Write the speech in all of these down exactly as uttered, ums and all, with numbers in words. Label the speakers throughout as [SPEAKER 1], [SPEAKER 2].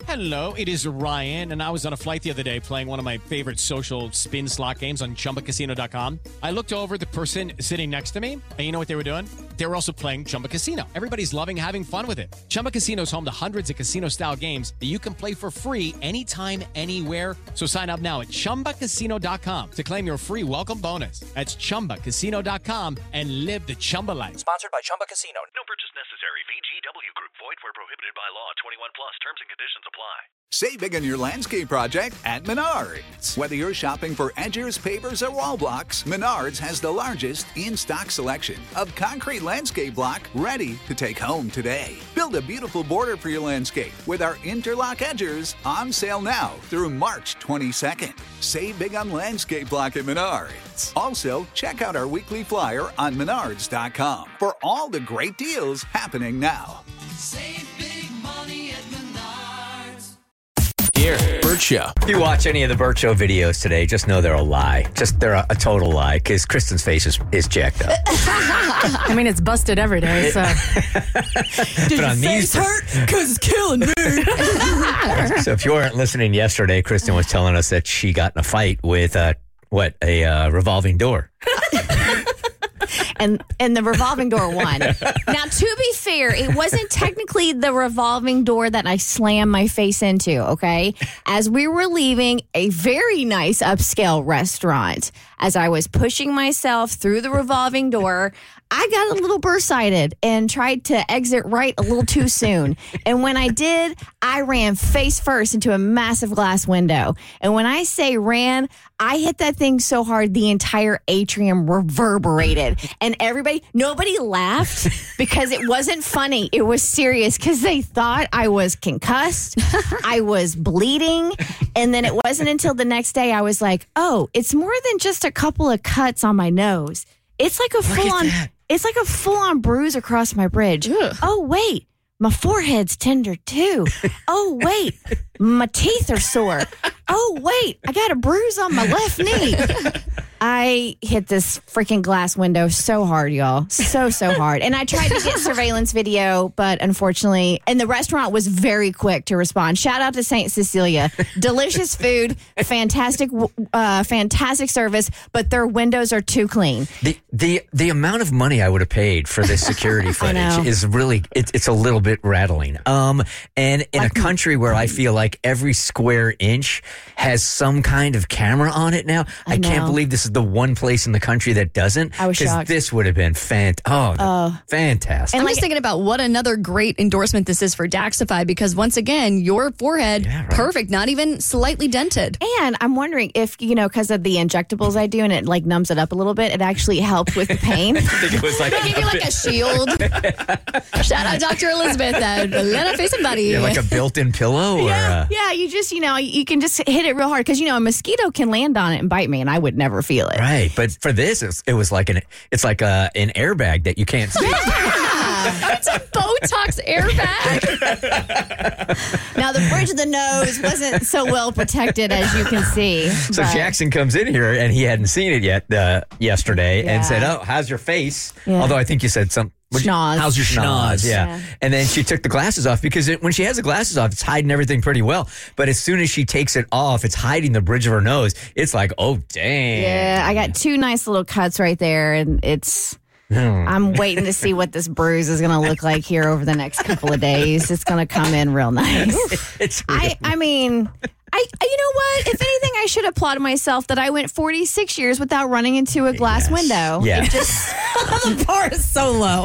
[SPEAKER 1] Hello, it is Ryan, and I was on a flight the other day playing one of my favorite social spin slot games on Chumba Casino dot com. I looked over at the person sitting next to me, and you know what they were doing? They were also playing Chumba Casino. Everybody's loving having fun with it. Chumba Casino is home to hundreds of casino-style games that you can play for free anytime, anywhere. So sign up now at Chumba Casino dot com to claim your free welcome bonus. That's Chumba Casino dot com and live the Chumba life.
[SPEAKER 2] Sponsored by Chumba Casino.
[SPEAKER 3] No purchase necessary. V G W Group. Void where prohibited by law. twenty-one plus. Terms and conditions apply.
[SPEAKER 4] Save big on your landscape project at Menards. Whether you're shopping for edgers, pavers, or wall blocks, Menards has the largest in-stock selection of concrete landscape block ready to take home today. Build a beautiful border for your landscape with our interlock edgers on sale now through March twenty-second. Save big on landscape block at Menards. Also, check out our weekly flyer on menards dot com for all the great deals happening now.
[SPEAKER 5] Save big money at Menards.
[SPEAKER 6] Here, Bert Show.
[SPEAKER 2] If you watch any of the Bert Show videos today, just know they're a lie. Just they're a, a total lie because Kristen's face is, is jacked up.
[SPEAKER 7] I mean, it's busted every day, so.
[SPEAKER 2] Did your face hurt?
[SPEAKER 7] Because it's killing me.
[SPEAKER 2] So if you weren't listening yesterday, Kristen was telling us that she got in a fight with, uh, what, a uh, revolving door.
[SPEAKER 8] And and the revolving door won. Now, to be fair, it wasn't technically the revolving door that I slammed my face into, okay? As we were leaving a very nice upscale restaurant, as I was pushing myself through the revolving door, I got a little burst-sighted and tried to exit right a little too soon. And when I did, I ran face first into a massive glass window. And when I say ran, I hit that thing so hard the entire atrium reverberated. And everybody, nobody laughed because it wasn't funny. It was serious because they thought I was concussed. I was bleeding. And then it wasn't until the next day I was like, oh, it's more than just a couple of cuts on my nose. It's like a full-on... It's like a full-on bruise across my bridge. Ugh. Oh, wait. My forehead's tender, too. Oh, wait. My teeth are sore. Oh, wait. I got a bruise on my left knee. I hit this freaking glass window so hard, y'all. So, so hard. And I tried to get surveillance video, but unfortunately, and the restaurant was very quick to respond. Shout out to Saint Cecilia. Delicious food, fantastic, uh, fantastic service, but their windows are too clean.
[SPEAKER 2] The the the amount of money I would have paid for this security footage is really, it, it's a little bit rattling. Um, and in like, a country where I feel like every square inch has some kind of camera on it now, I, I can't believe this is the one place in the country that doesn't.
[SPEAKER 8] I was shocked.
[SPEAKER 2] This would have been fant- oh, uh, fantastic.
[SPEAKER 7] And I'm like, just thinking about what another great endorsement this is for Daxify, because once again, your forehead, yeah, right. perfect, not even slightly dented.
[SPEAKER 8] And I'm wondering if, you know, because of the injectables I do and it like numbs it up a little bit, it actually helped with the pain.
[SPEAKER 2] I think it was like
[SPEAKER 7] they give you like a shield. Shout out Doctor Elizabeth at Atlanta Face and Body.
[SPEAKER 2] Yeah, like a built-in pillow? Or
[SPEAKER 8] yeah,
[SPEAKER 2] uh...
[SPEAKER 8] yeah, you just, you know, you can just hit it real hard because, you know, a mosquito can land on it and bite me and I would never feel it.
[SPEAKER 2] Right, but for this, it was, it was like an it's like a, an airbag that you can't see.
[SPEAKER 7] Yeah, it's a Botox airbag.
[SPEAKER 8] Now, the bridge of the nose wasn't so well protected as you can see.
[SPEAKER 2] So
[SPEAKER 8] but...
[SPEAKER 2] Jackson comes in here, and he hadn't seen it yet uh, yesterday, yeah. and said, oh, how's your face? Yeah. Although I think you said something.
[SPEAKER 8] Schnoz.
[SPEAKER 2] How's your schnoz? Yeah.
[SPEAKER 8] yeah.
[SPEAKER 2] And then she took the glasses off because it, when she has the glasses off, it's hiding everything pretty well. But as soon as she takes it off, it's hiding the bridge of her nose. It's like, oh, dang.
[SPEAKER 8] Yeah, I got two nice little cuts right there, and it's... I'm waiting to see what this bruise is going to look like here over the next couple of days. It's going to come in real nice.
[SPEAKER 2] It's really
[SPEAKER 8] I, I mean... I, you know what? If anything, I should applaud myself that I went forty-six years without running into a glass
[SPEAKER 2] yes.
[SPEAKER 8] window.
[SPEAKER 2] Yeah.
[SPEAKER 8] It just the bar is so low.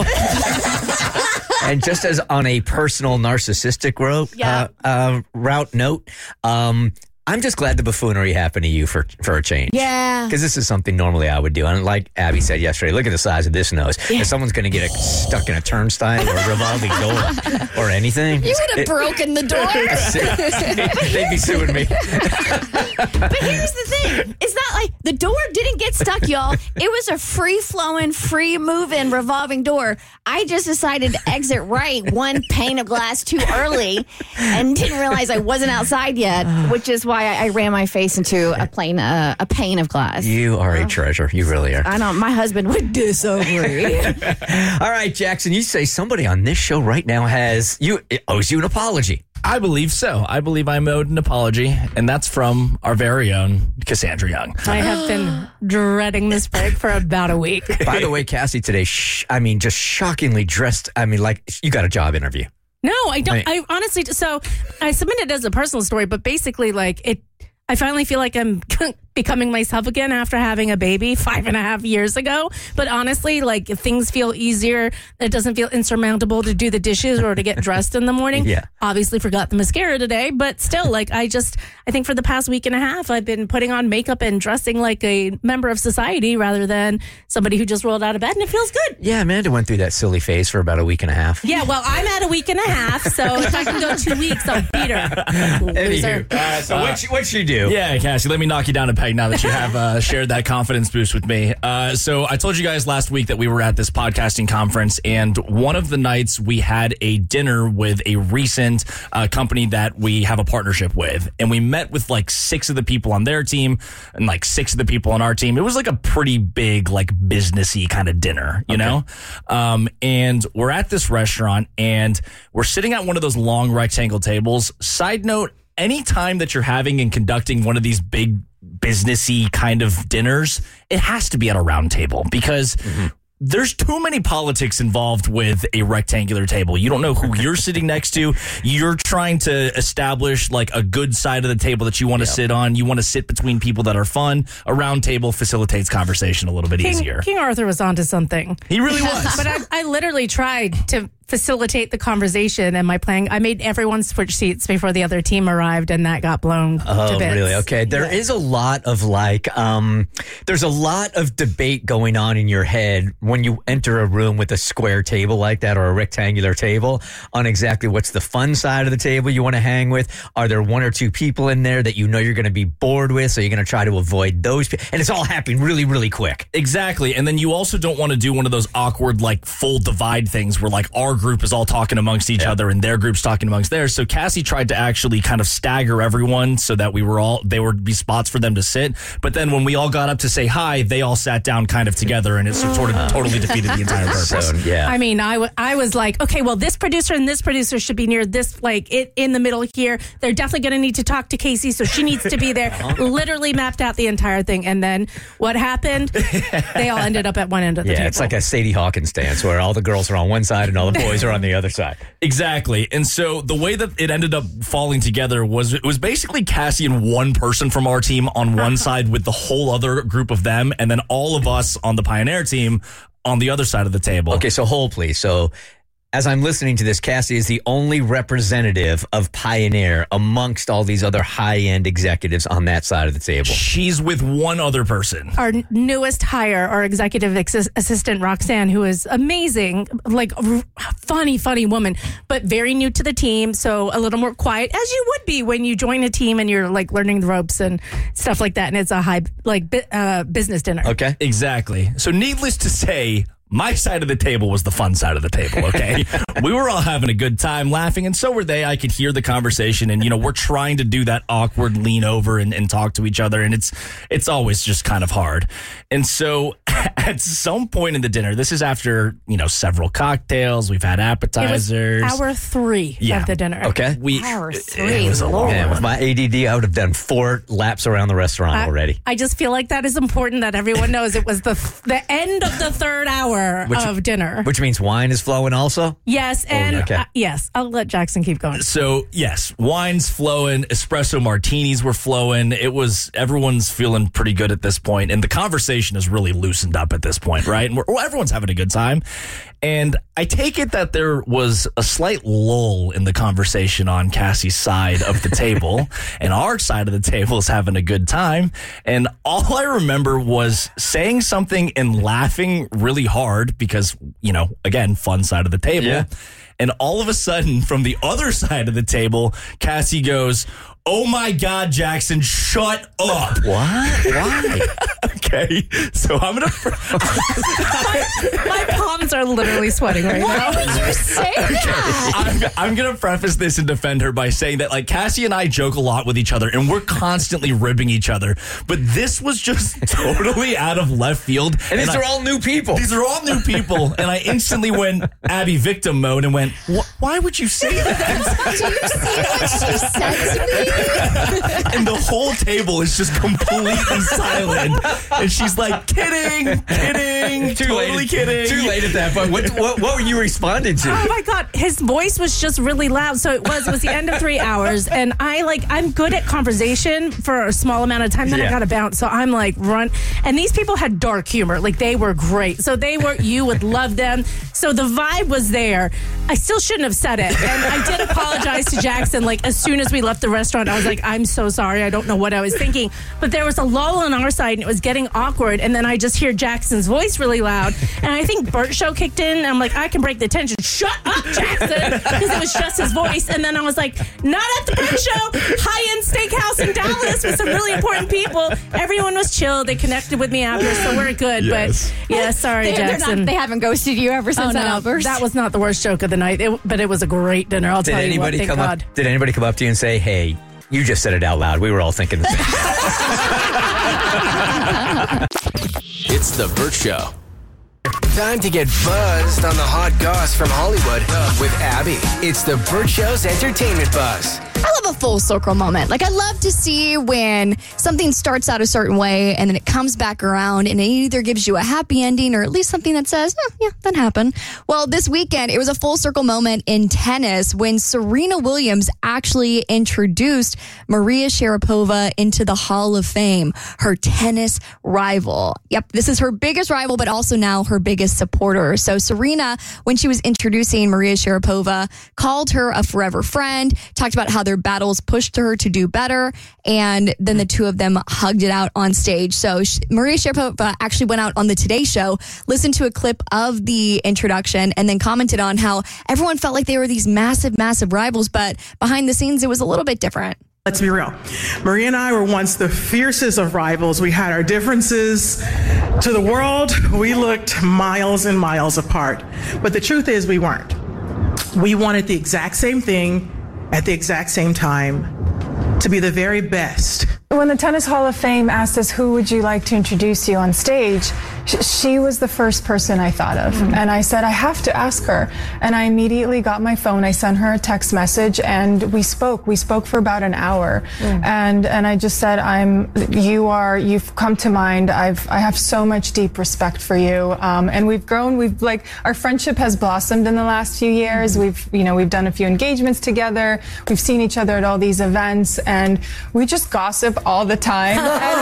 [SPEAKER 2] And just as on a personal narcissistic route,
[SPEAKER 8] yeah.
[SPEAKER 2] uh, uh, route note, um, I'm just glad the buffoonery happened to you for for a change.
[SPEAKER 8] Yeah.
[SPEAKER 2] Because this is something normally I would do. And like Abby said yesterday, look at the size of this nose. Yeah. If someone's going to get a, stuck in a turnstile or a revolving door or anything.
[SPEAKER 7] You would have it, broken the door.
[SPEAKER 2] They'd be suing me.
[SPEAKER 8] But here's the thing. It's not like the door didn't get stuck, y'all. It was a free-flowing, free-moving revolving door. I just decided to exit right one pane of glass too early and didn't realize I wasn't outside yet, which is why I, I ran my face into a plane, uh, a pane of glass.
[SPEAKER 2] You are a treasure. You really are.
[SPEAKER 8] I know. My husband would disagree.
[SPEAKER 2] All right, Jackson, you say somebody on this show right now has, you it owes you an apology.
[SPEAKER 6] I believe so. I believe I'm owed an apology, and that's from our very own Cassandra Young.
[SPEAKER 9] I have been dreading this break for about a week.
[SPEAKER 2] By the way, Cassie, today, sh- I mean, just shockingly dressed. I mean, like, you got a job interview.
[SPEAKER 9] No, I don't.
[SPEAKER 2] I,
[SPEAKER 9] I honestly, so I submitted it as a personal story, but basically, like, it, I finally feel like I'm becoming myself again after having a baby five and a half years ago. But honestly, like, if things feel easier, it doesn't feel insurmountable to do the dishes or to get dressed in the morning.
[SPEAKER 2] Yeah.
[SPEAKER 9] Obviously forgot the mascara today, but still, like, I just, I think for the past week and a half, I've been putting on makeup and dressing like a member of society rather than somebody who just rolled out of bed, and it feels good.
[SPEAKER 2] Yeah, Amanda went through that silly phase for about a week and a half.
[SPEAKER 9] Yeah, well, I'm at a week and a half, so if I can go two weeks, I'll beat her. Loser.
[SPEAKER 2] Uh, so what you, what you do?
[SPEAKER 6] Yeah, Cassie, let me knock you down a peg now that you have uh, shared that confidence boost with me. Uh, so I told you guys last week that we were at this podcasting conference, and one of the nights we had a dinner with a recent uh, company that we have a partnership with, and we met with like six of the people on their team and like six of the people on our team. It was like a pretty big, like businessy kind of dinner, you okay. know? Um, and we're at this restaurant, and we're sitting at one of those long rectangle tables. Side note, anytime that you're having and conducting one of these big businessy kind of dinners, it has to be at a round table because mm-hmm. there's too many politics involved with a rectangular table. You don't know who you're sitting next to. You're trying to establish like a good side of the table that you want to yep. sit on. You want to sit between people that are fun. A round table facilitates conversation a little bit
[SPEAKER 9] King,
[SPEAKER 6] easier.
[SPEAKER 9] King Arthur was onto something.
[SPEAKER 6] He really was.
[SPEAKER 9] But I, I literally tried to facilitate the conversation, and my plan, I made everyone switch seats before the other team arrived, and that got blown
[SPEAKER 2] oh,
[SPEAKER 9] to bits.
[SPEAKER 2] Really? Okay. There yeah. is a lot of like, um, there's a lot of debate going on in your head when you enter a room with a square table like that or a rectangular table on exactly what's the fun side of the table you want to hang with. Are there one or two people in there that you know you're going to be bored with, so you're going to try to avoid those people? And it's all happening really, really quick.
[SPEAKER 6] Exactly. And then you also don't want to do one of those awkward, like, full divide things where, like, our group is all talking amongst each yeah. other and their group's talking amongst theirs. So Cassie tried to actually kind of stagger everyone so that we were all, there would be spots for them to sit. But then when we all got up to say hi, they all sat down kind of together, and it sort of totally defeated the entire purpose.
[SPEAKER 2] So, yeah.
[SPEAKER 9] I mean, I, w- I was like, okay, well, this producer and this producer should be near this, like, it, in the middle here. They're definitely going to need to talk to Casey, so she needs to be there. Literally mapped out the entire thing. And then what happened? They all ended up at one end of the
[SPEAKER 2] yeah,
[SPEAKER 9] table.
[SPEAKER 2] Yeah, it's like a Sadie Hawkins dance where all the girls are on one side and all the boys are on the other side.
[SPEAKER 6] Exactly. And so the way that it ended up falling together was it was basically Cassie and one person from our team on one side with the whole other group of them, and then all of us on the Pioneer team on the other side of the table.
[SPEAKER 2] Okay, so hold please. So as I'm listening to this, Cassie is the only representative of Pioneer amongst all these other high-end executives on that side of the table.
[SPEAKER 6] She's with one other person.
[SPEAKER 9] Our newest hire, our executive ex- assistant, Roxanne, who is amazing, like r- funny, funny woman, but very new to the team, so a little more quiet, as you would be when you join a team and you're like learning the ropes and stuff like that, and it's a high, like, uh, business dinner.
[SPEAKER 2] Okay.
[SPEAKER 6] Exactly. So needless to say, my side of the table was the fun side of the table, okay? We were all having a good time, laughing, and so were they. I could hear the conversation, and, you know, we're trying to do that awkward lean over and, and talk to each other, and it's it's always just kind of hard. And so at some point in the dinner, this is after, you know, several cocktails, we've had appetizers.
[SPEAKER 9] It was hour three
[SPEAKER 6] yeah.
[SPEAKER 9] of the dinner.
[SPEAKER 2] Okay.
[SPEAKER 6] We,
[SPEAKER 9] hour three.
[SPEAKER 6] It was a long
[SPEAKER 2] Man, with my A D D, I would have done four laps around the restaurant
[SPEAKER 9] I,
[SPEAKER 2] already.
[SPEAKER 9] I just feel like that is important that everyone knows it was the the end of the third hour
[SPEAKER 2] which,
[SPEAKER 9] of dinner.
[SPEAKER 2] Which means wine is flowing also?
[SPEAKER 9] Yes, and
[SPEAKER 2] oh, okay.
[SPEAKER 9] uh, yes, I'll let Jackson keep going.
[SPEAKER 6] So, yes, wine's flowing, espresso martinis were flowing. It was, everyone's feeling pretty good at this point, and the conversation is really loosened up at this point, right? And we're, well, everyone's having a good time. And I take it that there was a slight lull in the conversation on Cassie's side of the table, and our side of the table is having a good time. And all I remember was saying something and laughing really hard because, you know, again, fun side of the table.
[SPEAKER 2] Yeah.
[SPEAKER 6] And all of a sudden, from the other side of the table, Cassie goes, Oh my God, Jackson, shut up.
[SPEAKER 2] What? Why?
[SPEAKER 6] Okay, so I'm going to...
[SPEAKER 9] my, my palms are literally sweating right
[SPEAKER 8] Why
[SPEAKER 9] now.
[SPEAKER 8] would you say that?
[SPEAKER 6] I'm, I'm going to preface this and defend her by saying that, like, Cassie and I joke a lot with each other, and we're constantly ribbing each other. But this was just totally out of left field.
[SPEAKER 2] And these
[SPEAKER 6] I,
[SPEAKER 2] are all new people.
[SPEAKER 6] These are all new people. And I instantly went Abby victim mode and went, why would you say that?
[SPEAKER 7] Do you see what she said to me?
[SPEAKER 6] And the whole table is just completely silent. And she's like, kidding, kidding,
[SPEAKER 2] Too
[SPEAKER 6] totally
[SPEAKER 2] late.
[SPEAKER 6] kidding.
[SPEAKER 2] Too late at that point. What, what, what were you responding to?
[SPEAKER 9] Oh my God, his voice was just really loud. So it was it was the end of three hours, and I like I'm good at conversation for a small amount of time. Then
[SPEAKER 2] Yeah.
[SPEAKER 9] I got to bounce, so I'm like run. And these people had dark humor, like they were great. So they were you would love them. So the vibe was there. I still shouldn't have said it, and I did apologize to Jackson. Like as soon as we left the restaurant, I was like, I'm so sorry. I don't know what I was thinking, but there was a lull on our side, and it was getting awkward. And then I just hear Jackson's voice really loud, and I think Bert's show kicked in. And I'm like, I can break the tension. Shut up, Jackson, because it was just his voice. And then I was like, not at the Bert show, high-end steakhouse in Dallas with some really important people. Everyone was chill. They connected with me after, so we're good.
[SPEAKER 6] Yes.
[SPEAKER 9] But yeah, sorry,
[SPEAKER 8] They, they're
[SPEAKER 9] Jackson.
[SPEAKER 8] not, they haven't ghosted you ever since
[SPEAKER 9] Oh,
[SPEAKER 8] that
[SPEAKER 9] no,
[SPEAKER 8] outburst.
[SPEAKER 9] that was not the worst joke of the night, it, but it was a great dinner. I'll
[SPEAKER 2] Did
[SPEAKER 9] tell
[SPEAKER 2] anybody
[SPEAKER 9] you what, thank
[SPEAKER 2] come
[SPEAKER 9] God.
[SPEAKER 2] up? Did anybody come up to you and say, "Hey, you just said it out loud"? We were all thinking the same.
[SPEAKER 10] It's the Bert Show. Time to get buzzed on the hot goss from Hollywood with Abby. It's the Bert Show's entertainment buzz.
[SPEAKER 7] I love a full circle moment. Like, I love to see when something starts out a certain way and then it comes back around and it either gives you a happy ending or at least something that says, oh, yeah, that happened. Well, this weekend, it was a full circle moment in tennis when Serena Williams actually introduced Maria Sharapova into the Hall of Fame, her tennis rival. Yep, this is her biggest rival, but also now her biggest supporter. So Serena, when she was introducing Maria Sharapova, called her a forever friend, talked about how their battles pushed her to do better, and then the two of them hugged it out on stage. So she, Maria Sharapova actually went out on the Today Show, listened to a clip of the introduction, and then commented on how everyone felt like they were these massive, massive rivals, but behind the scenes, it was a little bit different.
[SPEAKER 11] Let's be real. Maria and I were once the fiercest of rivals. We had our differences. To the world, we looked miles and miles apart. But the truth is, we weren't. We wanted the exact same thing at the exact same time, to be the very best.
[SPEAKER 12] When the Tennis Hall of Fame asked us who would you like to introduce you on stage, sh- she was the first person I thought of. Mm-hmm. And I said, I have to ask her. And I immediately got my phone. I sent her a text message and we spoke. We spoke for about an hour. Mm. And and I just said, I'm, you are, you've come to mind. I've, I have so much deep respect for you. Um, and we've grown, we've like, our friendship has blossomed in the last few years. Mm-hmm. We've, you know, we've done a few engagements together. We've seen each other at all these events and we just gossip all the time.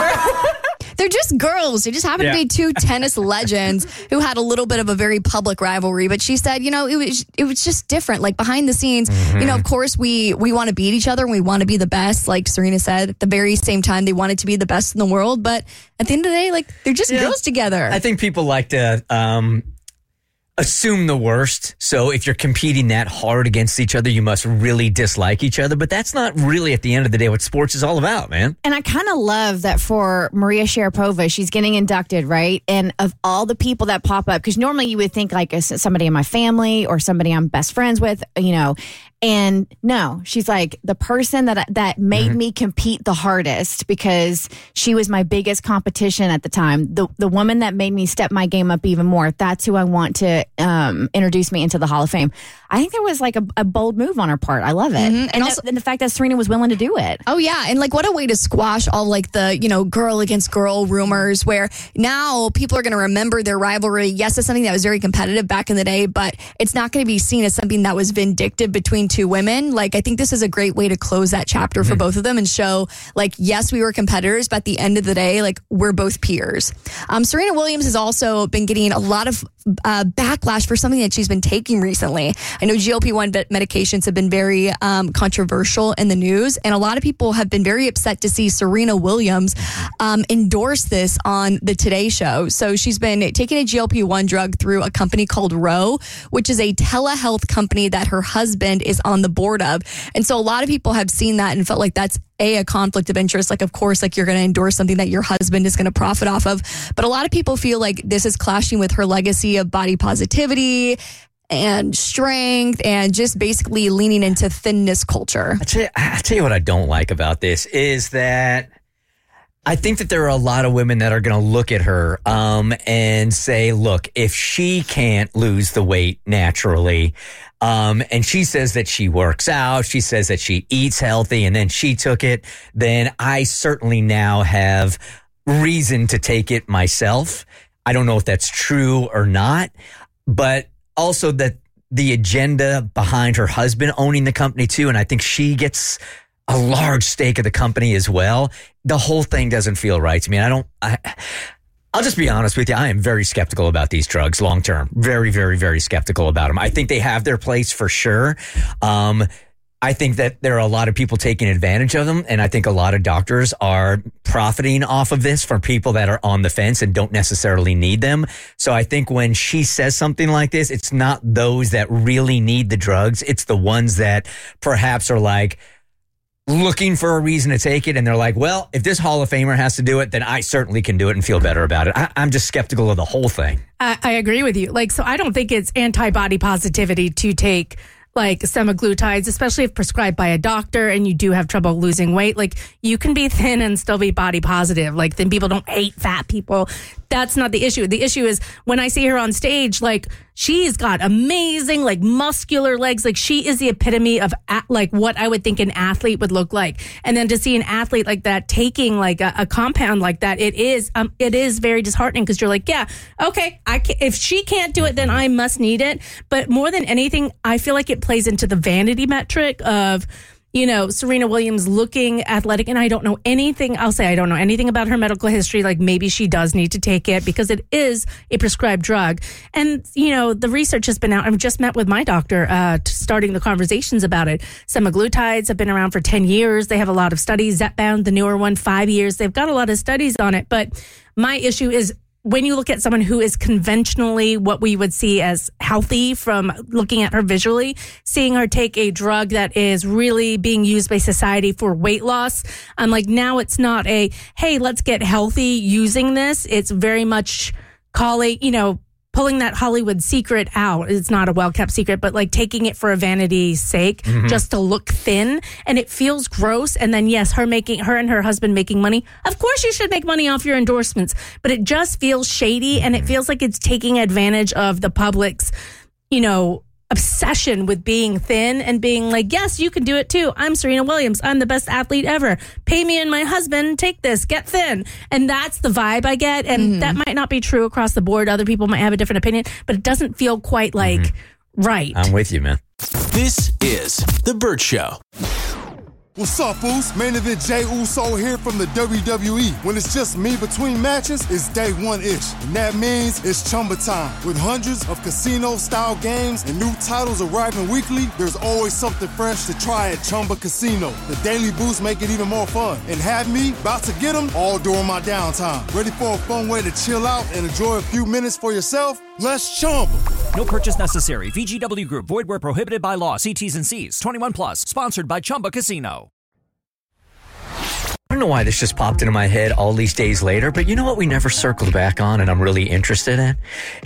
[SPEAKER 7] They're just girls. They just happen
[SPEAKER 2] Yeah.
[SPEAKER 7] to be two tennis legends who had a little bit of a very public rivalry. But she said, you know, it was it was just different. Like behind the scenes, mm-hmm. you know, of course we we want to beat each other and we want to be the best. Like Serena said, at the very same time, they wanted to be the best in the world. But at the end of the day, like they're just
[SPEAKER 2] Yeah.
[SPEAKER 7] girls together.
[SPEAKER 2] I think people like to um, assume the worst. So if you're competing that hard against each other, you must really dislike each other. But that's not really, at the end of the day, what sports is all about, man.
[SPEAKER 8] And I kind of love that for Maria Sharapova, she's getting inducted, right? And of all the people that pop up, because normally you would think like a, somebody in my family or somebody I'm best friends with, you know. And no, she's like the person that that made mm-hmm. me compete the hardest because she was my biggest competition at the time. The the woman that made me step my game up even more. That's who I want to um, introduce me into the Hall of Fame. I think there was like a, a bold move on her part. I love it. Mm-hmm. And, and also the, and the fact that Serena was willing to do it.
[SPEAKER 7] Oh yeah. And like what a way to squash all like the, you know, girl against girl rumors where now people are going to remember their rivalry. Yes, it's something that was very competitive back in the day, but it's not going to be seen as something that was vindictive between two women. Like I think this is a great way to close that chapter mm-hmm. for both of them and show like, yes, we were competitors, but at the end of the day, like we're both peers. Um, Serena Williams has also been getting a lot of uh, backlash for something that she's been taking recently. I know G L P one medications have been very um, controversial in the news, and a lot of people have been very upset to see Serena Williams um, endorse this on the Today Show. So she's been taking a G L P one drug through a company called Ro, which is a telehealth company that her husband is on the board of. And so a lot of people have seen that and felt like that's a, a conflict of interest. Like, of course, like you're going to endorse something that your husband is going to profit off of. But a lot of people feel like this is clashing with her legacy of body positivity and strength and just basically leaning into thinness culture.
[SPEAKER 2] I tell you, I tell you what I don't like about this is that I think that there are a lot of women that are going to look at her um, and say, look, if she can't lose the weight naturally, um, and she says that she works out, she says that she eats healthy, and then she took it, then I certainly now have reason to take it myself. I don't know if that's true or not, but also that the agenda behind her husband owning the company too, and I think she gets a large stake of the company as well. The whole thing doesn't feel right to me. I don't, I, I'll just be honest with you. I am very skeptical about these drugs long term. Very, very, very skeptical about them. I think they have their place for sure. Um, I think that there are a lot of people taking advantage of them. And I think a lot of doctors are profiting off of this for people that are on the fence and don't necessarily need them. So I think when she says something like this, it's not those that really need the drugs. It's the ones that perhaps are like looking for a reason to take it. And they're like, well, if this Hall of Famer has to do it, then I certainly can do it and feel better about it. I, I'm just skeptical of the whole thing.
[SPEAKER 9] I, I agree with you. Like, so I don't think it's anti-body positivity to take like semaglutides, especially if prescribed by a doctor and you do have trouble losing weight. Like, you can be thin and still be body positive. Like, then people don't hate fat people. That's not the issue. The issue is when I see her on stage, like, she's got amazing, like, muscular legs. Like, she is the epitome of a- like what I would think an athlete would look like. And then to see an athlete like that taking like a, a compound like that, it is um, it is very disheartening because you're like, yeah, okay, I can, if she can't do it, then I must need it. But more than anything, I feel like it plays into the vanity metric of, you know, Serena Williams looking athletic. And I don't know anything. I'll say I don't know anything about her medical history. Like, maybe she does need to take it because it is a prescribed drug. And, you know, the research has been out. I've just met with my doctor uh, starting the conversations about it. Semaglutides have been around for ten years. They have a lot of studies. Zepbound, the newer one, five years. They've got a lot of studies on it. But my issue is, when you look at someone who is conventionally what we would see as healthy from looking at her visually, seeing her take a drug that is really being used by society for weight loss, I'm like, now it's not a, hey, let's get healthy using this. It's very much calling, you know, pulling that Hollywood secret out. It's not a well-kept secret, but like taking it for a vanity's sake, mm-hmm. just to look thin. And it feels gross. And then, yes, her making her and her husband making money. Of course you should make money off your endorsements, but it just feels shady. And it feels like it's taking advantage of the public's, you know, obsession with being thin and being like, yes, you can do it too. I'm Serena Williams. I'm the best athlete ever. Pay me and my husband. Take this. Get thin. And that's the vibe I get. And mm-hmm. that might not be true across the board. Other people might have a different opinion, but it doesn't feel quite like mm-hmm. right.
[SPEAKER 2] I'm with you, man.
[SPEAKER 13] This is The Burt Show.
[SPEAKER 14] What's up, Foos? Main event Jey Uso here from the W W E. When it's just me between matches, it's day one-ish. And that means it's Chumba time. With hundreds of casino-style games and new titles arriving weekly, there's always something fresh to try at Chumba Casino. The daily boosts make it even more fun. And have me about to get them all during my downtime. Ready for a fun way to chill out and enjoy a few minutes for yourself? Let's Chumba.
[SPEAKER 15] No purchase necessary. V G W Group. Void where prohibited by law. See T's and C's. twenty-one plus. Sponsored by Chumba Casino.
[SPEAKER 2] I don't know why this just popped into my head all these days later, but you know what we never circled back on and I'm really interested in?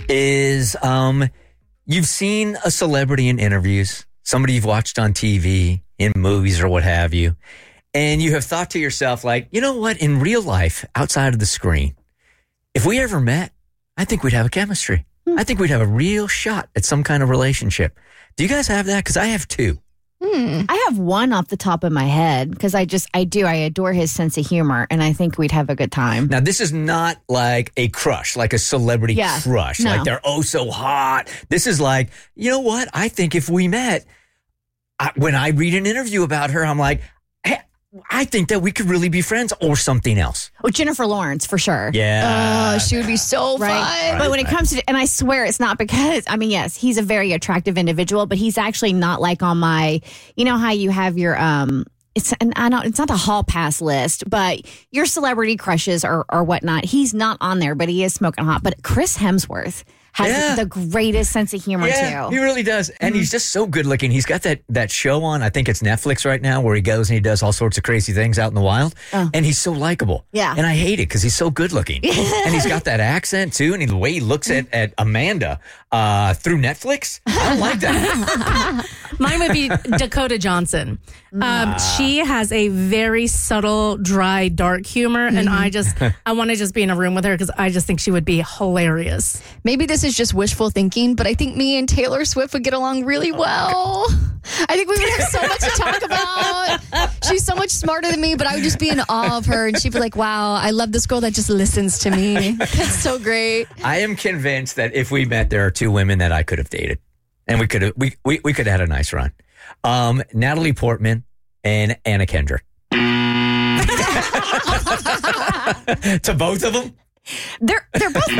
[SPEAKER 2] Is um, you've seen a celebrity in interviews, somebody you've watched on T V, in movies or what have you, and you have thought to yourself, like, you know what, in real life, outside of the screen, if we ever met, I think we'd have a chemistry. I think we'd have a real shot at some kind of relationship. Do you guys have that? Because I have two.
[SPEAKER 8] Hmm. I have one off the top of my head because I just, I do, I adore his sense of humor and I think we'd have a good time.
[SPEAKER 2] Now, this is not like a crush, like a celebrity
[SPEAKER 8] yeah,
[SPEAKER 2] crush.
[SPEAKER 8] No.
[SPEAKER 2] Like they're oh so hot. This is like, you know what? I think if we met, I, when I read an interview about her, I'm like, hey, I think that we could really be friends or something else.
[SPEAKER 8] Oh, Jennifer Lawrence, for sure.
[SPEAKER 2] Yeah.
[SPEAKER 7] Oh, she would be so
[SPEAKER 8] right.
[SPEAKER 7] fun.
[SPEAKER 8] Right, but when it comes to, and I swear it's not because, I mean, yes, he's a very attractive individual, but he's actually not like on my, you know how you have your, um, it's, and I don't, it's not the hall pass list, but your celebrity crushes or, or whatnot. He's not on there, but he is smoking hot. But Chris Hemsworth, has
[SPEAKER 2] Yeah.
[SPEAKER 8] the greatest sense of humor
[SPEAKER 2] Yeah,
[SPEAKER 8] too.
[SPEAKER 2] he really does. And he's just so good looking. He's got that, that show on, I think it's Netflix right now, where he goes and he does all sorts of crazy things out in the wild.
[SPEAKER 8] Oh.
[SPEAKER 2] And he's so likable.
[SPEAKER 8] Yeah.
[SPEAKER 2] And I hate it because he's so good looking. And he's got that accent too. And the way he looks at, at Amanda uh, through Netflix, I don't like that.
[SPEAKER 9] Mine would be Dakota Johnson. Um, she has a very subtle, dry, dark humor, and I just I want to just be in a room with her because I just think she would be hilarious.
[SPEAKER 7] Maybe this is just wishful thinking, but I think me and Taylor Swift would get along really well. I think we would have so much to talk about. She's so much smarter than me, but I would just be in awe of her, and she'd be like, wow, I love this girl that just listens to me. That's so great.
[SPEAKER 2] I am convinced that if we met, there are two women that I could have dated. And we could have we, we, we could have had a nice run. Um, Natalie Portman and Anna Kendrick. To both of them?
[SPEAKER 8] They're they're both.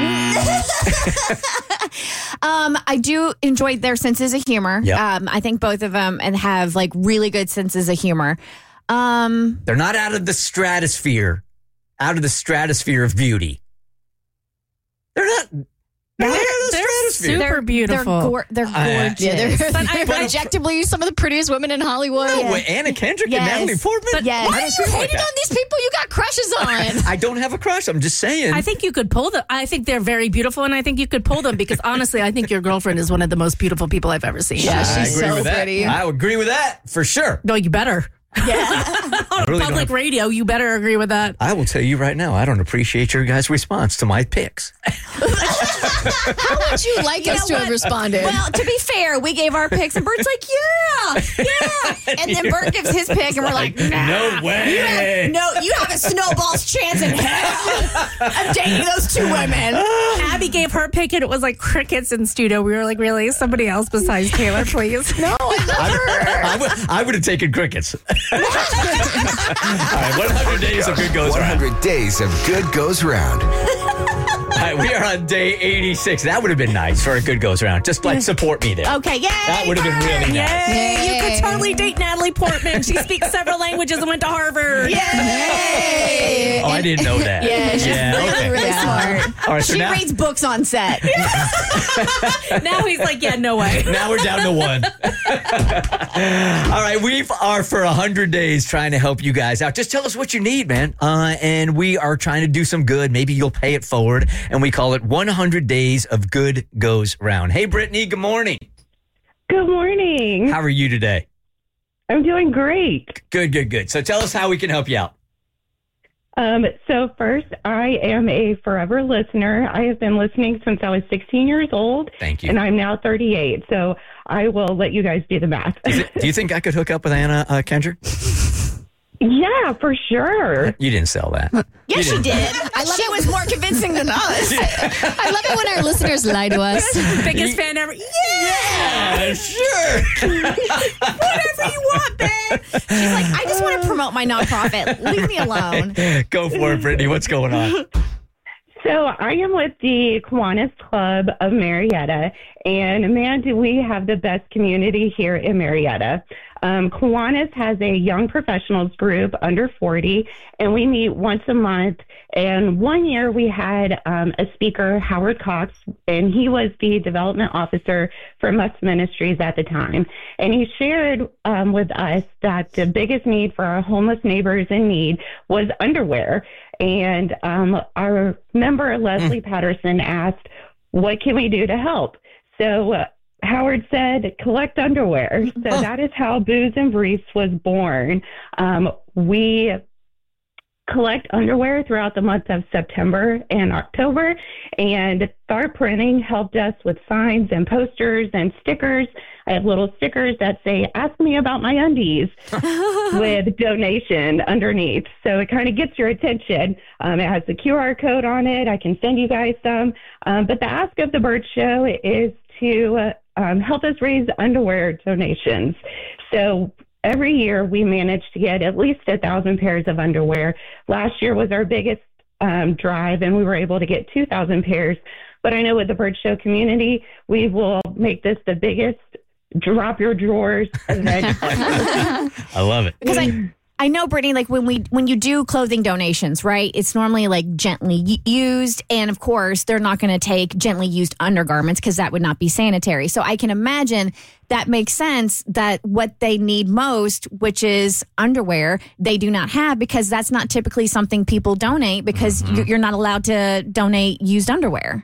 [SPEAKER 8] um, I do enjoy their senses of humor.
[SPEAKER 2] Yep.
[SPEAKER 8] Um, I think both of them and have like really good senses of humor. Um,
[SPEAKER 2] They're not out of the stratosphere, out of the stratosphere of beauty. They're not. They're, not out of the
[SPEAKER 9] They're
[SPEAKER 2] stratosphere.
[SPEAKER 9] super
[SPEAKER 8] they're
[SPEAKER 9] beautiful.
[SPEAKER 8] They're, gor- they're
[SPEAKER 2] I-
[SPEAKER 8] gorgeous.
[SPEAKER 7] Yeah, they're,
[SPEAKER 9] But I-
[SPEAKER 7] they're objectively some of the prettiest women in Hollywood.
[SPEAKER 2] No, wait, Anna Kendrick
[SPEAKER 8] Yes.
[SPEAKER 2] and Natalie Portman.
[SPEAKER 8] But yes.
[SPEAKER 2] I
[SPEAKER 7] Why
[SPEAKER 2] don't
[SPEAKER 7] are
[SPEAKER 2] see
[SPEAKER 7] you
[SPEAKER 2] it like
[SPEAKER 7] hating
[SPEAKER 2] that.
[SPEAKER 7] on these people you got crushes on?
[SPEAKER 2] I don't have a crush. I'm just saying.
[SPEAKER 9] I think you could pull them. I think they're very beautiful, and I think you could pull them because honestly, I think your girlfriend is one of the most beautiful people I've ever seen.
[SPEAKER 7] Yeah,
[SPEAKER 2] I
[SPEAKER 7] she's
[SPEAKER 2] agree
[SPEAKER 7] so
[SPEAKER 2] with that.
[SPEAKER 7] pretty.
[SPEAKER 2] I would agree with that for sure.
[SPEAKER 9] No, you better.
[SPEAKER 8] Yeah.
[SPEAKER 2] I really don't
[SPEAKER 9] Public
[SPEAKER 2] have-
[SPEAKER 9] radio, you better agree with that.
[SPEAKER 2] I will tell you right now, I don't appreciate your guys' response to my picks.
[SPEAKER 7] How would you like
[SPEAKER 8] You
[SPEAKER 7] us
[SPEAKER 8] know
[SPEAKER 7] to have
[SPEAKER 8] what?
[SPEAKER 7] responded?
[SPEAKER 8] Well, to be fair, we gave our picks, and Bert's like, "Yeah, yeah," and then Bert gives his pick, and we're like, nah,
[SPEAKER 2] No way.
[SPEAKER 8] You have, no, you have a snowball's chance in hell of dating those two women."
[SPEAKER 9] Abby gave her pick, and it was like crickets in studio. We were like, really? Somebody else besides Taylor, please?
[SPEAKER 7] no, I love her.
[SPEAKER 2] I would, I would have taken crickets. All right, one hundred days of good goes
[SPEAKER 10] one
[SPEAKER 2] round.
[SPEAKER 10] hundred days of good goes round.
[SPEAKER 2] All right, we are on day eighty-six. That would have been nice for a good goes round. Just like support me there.
[SPEAKER 8] Okay, yay!
[SPEAKER 2] That would have been really nice.
[SPEAKER 9] Yay! You
[SPEAKER 7] Yay.
[SPEAKER 9] could totally date Natalie Portman. She speaks several languages and went to Harvard.
[SPEAKER 7] Yay!
[SPEAKER 2] Oh, I didn't know that.
[SPEAKER 8] Yeah, she's really,
[SPEAKER 2] okay.
[SPEAKER 8] really smart.
[SPEAKER 2] All right, so
[SPEAKER 8] She
[SPEAKER 2] now,
[SPEAKER 8] reads books on set.
[SPEAKER 9] Now he's like, yeah, no way.
[SPEAKER 2] now we're down to one. All right, we are for one hundred days trying to help you guys out. Just tell us what you need, man. Uh, and we are trying to do some good. Maybe you'll pay it forward. And we call it one hundred days of good goes round. Hey, Brittany, good morning.
[SPEAKER 16] Good morning.
[SPEAKER 2] How are you today?
[SPEAKER 16] I'm doing great.
[SPEAKER 2] Good, good, good. So tell us how we can help you out.
[SPEAKER 16] Um, so first, I am a forever listener. I have been listening since I was sixteen years old.
[SPEAKER 2] Thank you.
[SPEAKER 16] And I'm now thirty-eight. So I will let you guys do the math.
[SPEAKER 2] Do you, th- do you think I could hook up with Anna uh, Kendrick?
[SPEAKER 16] Yeah, for sure.
[SPEAKER 2] You didn't sell that.
[SPEAKER 8] Yes,
[SPEAKER 2] You
[SPEAKER 8] she
[SPEAKER 2] didn't.
[SPEAKER 8] did. I love it was more convincing than us.
[SPEAKER 7] I love it when our listeners lie to us.
[SPEAKER 9] Biggest fan ever.
[SPEAKER 2] Yeah, sure.
[SPEAKER 8] Whatever you want, babe. She's like, I just want to promote my nonprofit. Leave me alone.
[SPEAKER 2] Go for it, Brittany. What's going on?
[SPEAKER 16] So I am with the Kiwanis Club of Marietta, and man, do we have the best community here in Marietta. Um, Kiwanis has a young professionals group under forty, and we meet once a month. And one year we had um, a speaker, Howard Cox, and he was the development officer for Must Ministries at the time. And he shared um, with us that the biggest need for our homeless neighbors in need was underwear. And um, our member, Leslie Patterson, asked, what can we do to help? So uh, Howard said, collect underwear. So
[SPEAKER 2] Oh.
[SPEAKER 16] that is how Booze and Briefs was born. Um, we collect underwear throughout the month of September and October, and Thar Printing helped us with signs and posters and stickers. I have little stickers that say, ask me about my undies with donation underneath. So it kind of gets your attention. Um, it has the Q R code on it. I can send you guys some. Um, but the ask of the Burt Show is to uh, um, help us raise underwear donations. So every year we manage to get at least a thousand pairs of underwear. Last year was our biggest um, drive, and we were able to get two thousand pairs. But I know with the Burt Show community, we will make this the biggest drop your drawers event.
[SPEAKER 2] I love it.
[SPEAKER 8] Because I, I know, Brittany, like when we when you do clothing donations, right? It's normally like gently y- used. And of course, they're not going to take gently used undergarments because that would not be sanitary. So I can imagine that makes sense that what they need most, which is underwear, they do not have because that's not typically something people donate because mm-hmm. you're not allowed to donate used underwear.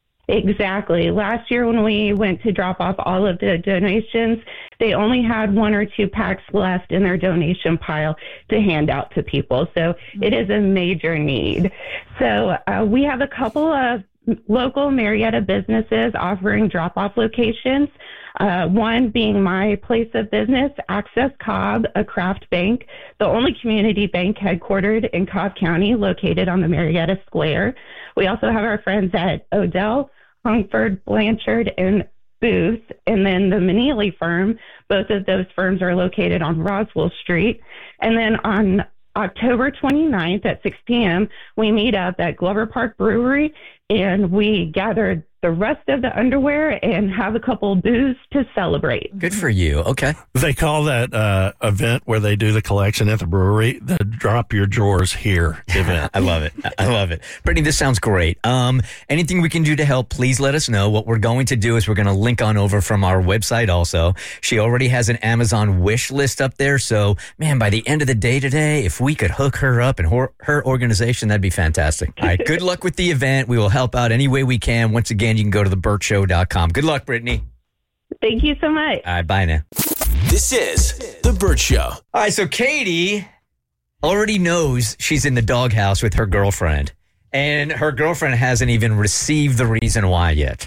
[SPEAKER 16] Exactly. Last year when we went to drop off all of the donations, they only had one or two packs left in their donation pile to hand out to people. So it is a major need. So uh, we have a couple of local Marietta businesses offering drop-off locations. Uh, one being my place of business, Access Cobb, a craft bank, the only community bank headquartered in Cobb County, located on the Marietta Square. We also have our friends at Odell, Hungford, Blanchard, and Booth, and then the Manili firm. Both of those firms are located on Roswell Street. And then on October twenty-ninth at six p.m., we meet up at Glover Park Brewery, and we gather the rest of the underwear and have a couple booze to celebrate.
[SPEAKER 2] Good for you. Okay.
[SPEAKER 17] They call that uh, event where they do the collection at the brewery the Drop Your Drawers Here event.
[SPEAKER 2] I love it. I love it. Brittany, this sounds great. Um, anything we can do to help, please let us know. What we're going to do is we're going to link on over from our website also. She already has an Amazon wish list up there. So, man, by the end of the day today, if we could hook her up and her, her organization, that'd be fantastic. All right. Good luck with the event. We will help out any way we can. Once again, you can go to the burt show dot com. Good luck, Brittany.
[SPEAKER 16] Thank you so much.
[SPEAKER 2] All right, bye now.
[SPEAKER 13] This is The Burt Show.
[SPEAKER 2] All right, so Katie already knows she's in the doghouse with her girlfriend, and her girlfriend hasn't even received the reason why yet.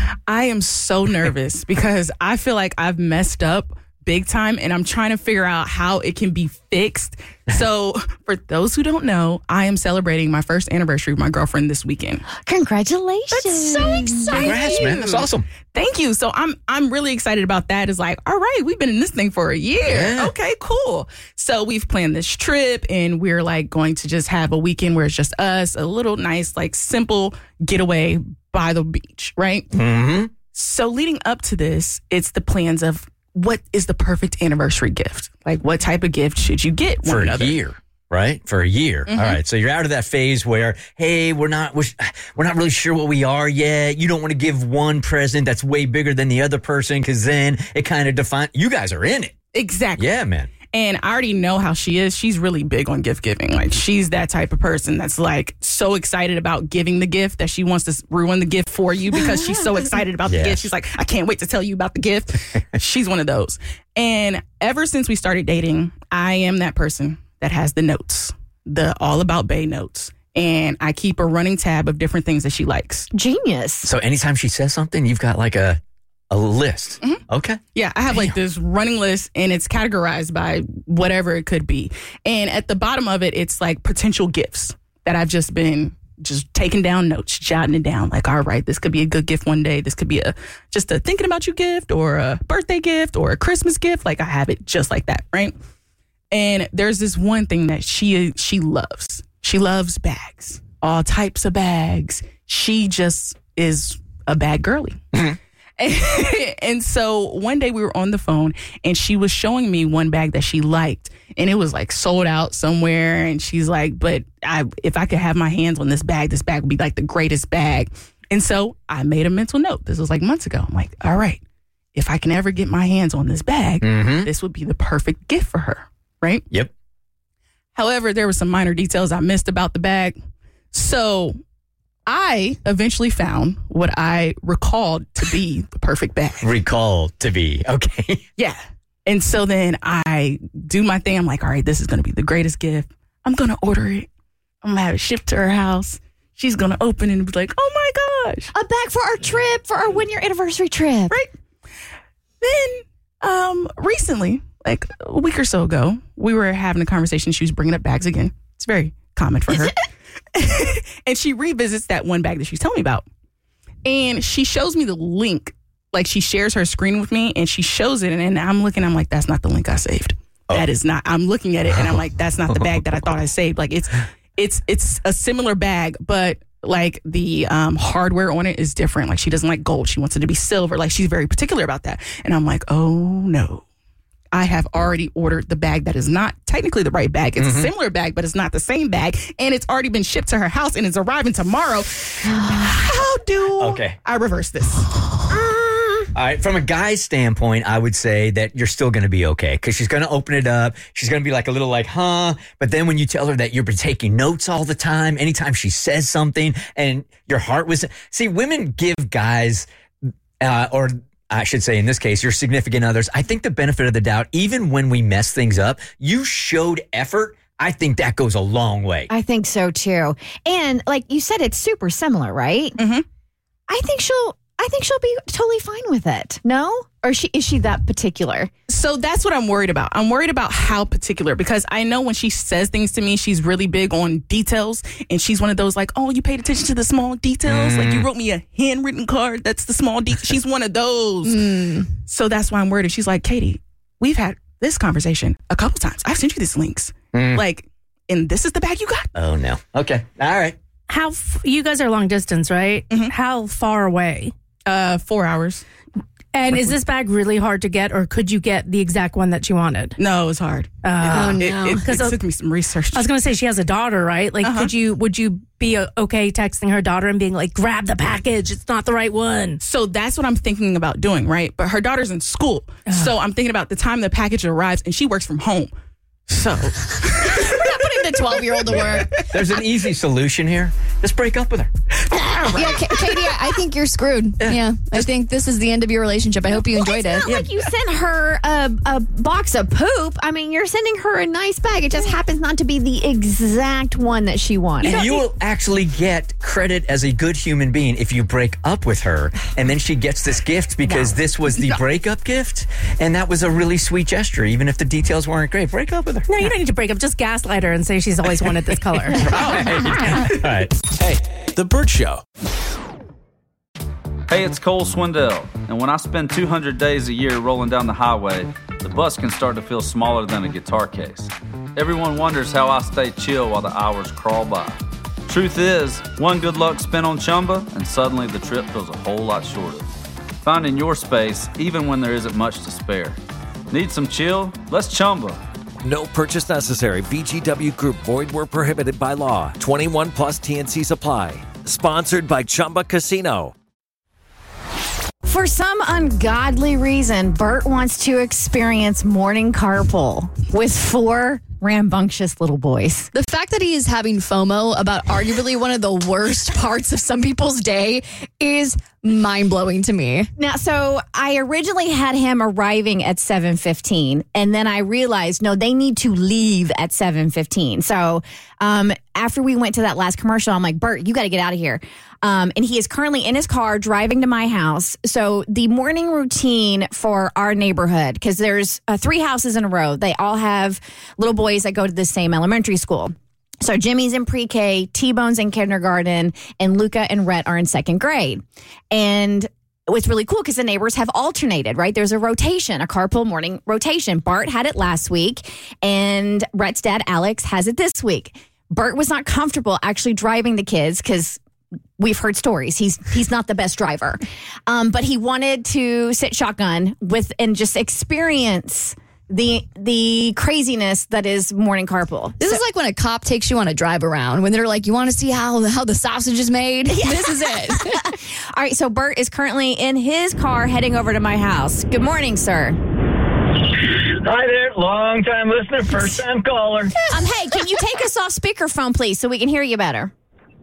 [SPEAKER 18] I am so nervous because I feel like I've messed up big time, and I'm trying to figure out how it can be fixed. So for those who don't know, I am celebrating my first anniversary with my girlfriend this weekend.
[SPEAKER 8] Congratulations.
[SPEAKER 18] That's so exciting.
[SPEAKER 2] Congrats, man. That's awesome.
[SPEAKER 18] Thank you. So I'm I'm really excited about that. It's like, all right, we've been in this thing for a year.
[SPEAKER 2] Yeah.
[SPEAKER 18] Okay, cool. So we've planned this trip, and we're like going to just have a weekend where it's just us, a little nice, like simple getaway by the beach, right?
[SPEAKER 2] Mm-hmm.
[SPEAKER 18] So leading up to this, it's the plans of what is the perfect anniversary gift? Like, what type of gift should you get one
[SPEAKER 2] for
[SPEAKER 18] another?
[SPEAKER 2] a year, right? For a year.
[SPEAKER 18] Mm-hmm.
[SPEAKER 2] All right. So you're out of that phase where, hey, we're not we're, we're not really sure what we are yet. You don't want to give one present that's way bigger than the other person because then it kind of defines. You guys are in it.
[SPEAKER 18] Exactly.
[SPEAKER 2] Yeah, man.
[SPEAKER 18] And I already know how she is. She's really big on gift giving. Like, she's that type of person that's like so excited about giving the gift that she wants to ruin the gift for you because she's so excited about
[SPEAKER 2] Yes.
[SPEAKER 18] the gift. She's like, I can't wait to tell you about the gift. She's one of those. And ever since we started dating, I am that person that has the notes, the All About Bay notes. And I keep a running tab of different things that she likes.
[SPEAKER 8] Genius.
[SPEAKER 2] So anytime she says something, you've got like a a list.
[SPEAKER 18] Mm-hmm.
[SPEAKER 2] Okay.
[SPEAKER 18] Yeah, I have like this running list, and it's categorized by whatever it could be. And at the bottom of it, it's like potential gifts that I've just been just taking down notes, jotting it down. Like, all right, this could be a good gift one day. This could be a just a thinking about you gift, or a birthday gift, or a Christmas gift. Like, I have it just like that, right? And there's this one thing that she she loves. She loves bags, all types of bags. She just is a bag girly. And so one day we were on the phone, and she was showing me one bag that she liked, and it was like sold out somewhere. And she's like, but I, if I could have my hands on this bag, this bag would be like the greatest bag. And so I made a mental note. This was like months ago. I'm like, all right, if I can ever get my hands on this bag,
[SPEAKER 2] mm-hmm.
[SPEAKER 18] this would be the perfect gift for her. Right?
[SPEAKER 2] Yep.
[SPEAKER 18] However, there were some minor details I missed about the bag. So I eventually found what I recalled to be the perfect bag.
[SPEAKER 2] Recalled to be. Okay.
[SPEAKER 18] Yeah. And so then I do my thing. I'm like, all right, this is going to be the greatest gift. I'm going to order it. I'm going to have it shipped to her house. She's going to open it and be like, oh my gosh.
[SPEAKER 8] A bag for our trip, for our one year anniversary trip.
[SPEAKER 18] Right. Then um, recently, like a week or so ago, we were having a conversation. She was bringing up bags again. It's very common for her. And she revisits that one bag that she's telling me about. And she shows me the link. Like, she shares her screen with me, and she shows it. And, and I'm looking, I'm like, that's not the link I saved. Oh. That is not. I'm looking at it, and I'm like, that's not the bag that I thought I saved. Like, it's it's it's a similar bag, but like the um, hardware on it is different. Like, she doesn't like gold. She wants it to be silver. Like, she's very particular about that. And I'm like, oh, no. I have already ordered the bag that is not technically the right bag. It's
[SPEAKER 2] Mm-hmm.
[SPEAKER 18] a similar bag, but it's not the same bag. And it's already been shipped to her house and it's arriving tomorrow. How do
[SPEAKER 2] Okay.
[SPEAKER 18] I reverse this?
[SPEAKER 2] All right, from a guy's standpoint, I would say that you're still going to be okay because she's going to open it up. She's going to be like a little like, huh? But then when you tell her that you're taking notes all the time, anytime she says something and your heart was, see, women give guys, uh, or I should say in this case, your significant others, I think the benefit of the doubt, even when we mess things up, you showed effort. I think that goes a long way.
[SPEAKER 8] I think so too. And like you said, it's super similar, right?
[SPEAKER 18] Mm-hmm.
[SPEAKER 8] I think she'll. I think she'll be totally fine with it. No? Or is she, is she that particular?
[SPEAKER 18] So that's what I'm worried about. I'm worried about how particular, because I know when she says things to me, she's really big on details. And she's one of those like, oh, you paid attention to the small details.
[SPEAKER 2] Mm.
[SPEAKER 18] Like you wrote me a handwritten card. That's the small details. She's one of those.
[SPEAKER 8] Mm.
[SPEAKER 18] So that's why I'm worried. She's like, Katie, we've had this conversation a couple times. I've sent you these links.
[SPEAKER 2] Mm.
[SPEAKER 18] Like, and this is the bag you got.
[SPEAKER 2] Oh, no. Okay. All right.
[SPEAKER 9] How f- you guys are long distance, right?
[SPEAKER 18] Mm-hmm.
[SPEAKER 9] How far away?
[SPEAKER 18] Uh, four hours.
[SPEAKER 9] And is this bag really hard to get, or could you get the exact one that you wanted?
[SPEAKER 18] No, it's hard.
[SPEAKER 9] Uh,
[SPEAKER 8] Oh, no.
[SPEAKER 18] It, it, it
[SPEAKER 9] I-
[SPEAKER 18] took me some research.
[SPEAKER 9] I was going to say she has a daughter, right? Like,
[SPEAKER 18] Uh-huh.
[SPEAKER 9] could you would you be uh, okay texting her daughter and being like, "Grab the package, it's not the right one."
[SPEAKER 18] So that's what I'm thinking about doing, right? But her daughter's in school. So I'm thinking about the time the package arrives, and she works from home. So
[SPEAKER 8] We're not putting the twelve-year-old to work.
[SPEAKER 2] There's an easy solution here. Just break up with her.
[SPEAKER 7] Yeah, K- Katie, I I think you're screwed. Yeah. I think this is the end of your relationship. I hope you enjoyed
[SPEAKER 8] It's
[SPEAKER 7] it.
[SPEAKER 8] not like you sent her a, a box of poop. I mean, you're sending her a nice bag. It just happens not to be the exact one that she wanted.
[SPEAKER 2] And you will actually get credit as a good human being if you break up with her and then she gets this gift because this was the breakup gift and that was a really sweet gesture, even if the details weren't great. Break up with her.
[SPEAKER 9] No, you don't need to break up. Just gaslight her and say she's always wanted this color.
[SPEAKER 2] All right.
[SPEAKER 13] Hey, The Burt Show.
[SPEAKER 19] Hey, it's Cole Swindell, and when I spend two hundred days a year rolling down the highway, the bus can start to feel smaller than a guitar case. Everyone wonders how I stay chill while the hours crawl by. Truth is, one good luck spin on Chumba, and suddenly the trip feels a whole lot shorter. Finding your space, even when there isn't much to spare. Need some chill? Let's Chumba.
[SPEAKER 13] No purchase necessary. V G W Group. Void where prohibited by law. twenty-one plus T N C supply. Sponsored by Chumba Casino.
[SPEAKER 8] For some ungodly reason, Bert wants to experience morning carpool with four rambunctious little boys.
[SPEAKER 7] The fact that he is having FOMO about arguably one of the worst parts of some people's day is mind-blowing to me.
[SPEAKER 8] Now, so I originally had him arriving at seven fifteen, and then I realized, no, they need to leave at seven fifteen. So um, after we went to that last commercial, I'm like, Bert, you got to get out of here. Um, and he is currently in his car driving to my house. So the morning routine for our neighborhood, because there's uh, three houses in a row, they all have little boys that go to the same elementary school. So Jimmy's in pre-K, T-Bone's in kindergarten, and Luca and Rhett are in second grade. And it's really cool because the neighbors have alternated, right? There's a rotation, a carpool morning rotation. Bart had it last week, and Rhett's dad, Alex, has it this week. Bart was not comfortable actually driving the kids because we've heard stories. He's he's not the best driver. Um, but he wanted to sit shotgun with and just experience the the craziness that is morning carpool.
[SPEAKER 7] This
[SPEAKER 8] So-
[SPEAKER 7] is like when a cop takes you on a drive around when they're like, you want to see how, how the sausage is made? This is it.
[SPEAKER 8] All right, so Bert is currently in his car heading over to my house. Good morning, sir.
[SPEAKER 20] Hi there, long time listener, first time caller.
[SPEAKER 8] Um, hey, can you take us off speakerphone, please, so we can hear you better?